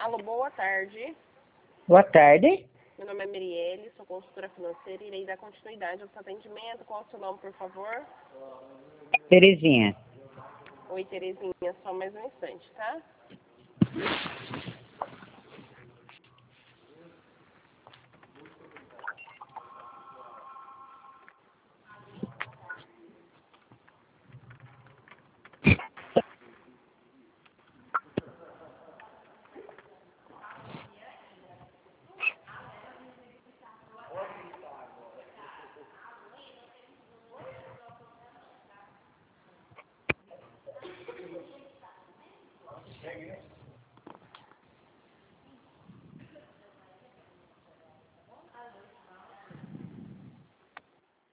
Alô, boa tarde. Boa tarde. Meu nome é Mirielle, sou consultora financeira e irei dar continuidade ao seu atendimento. Qual é o seu nome, por favor? Terezinha. Oi, Terezinha, só mais um instante, tá?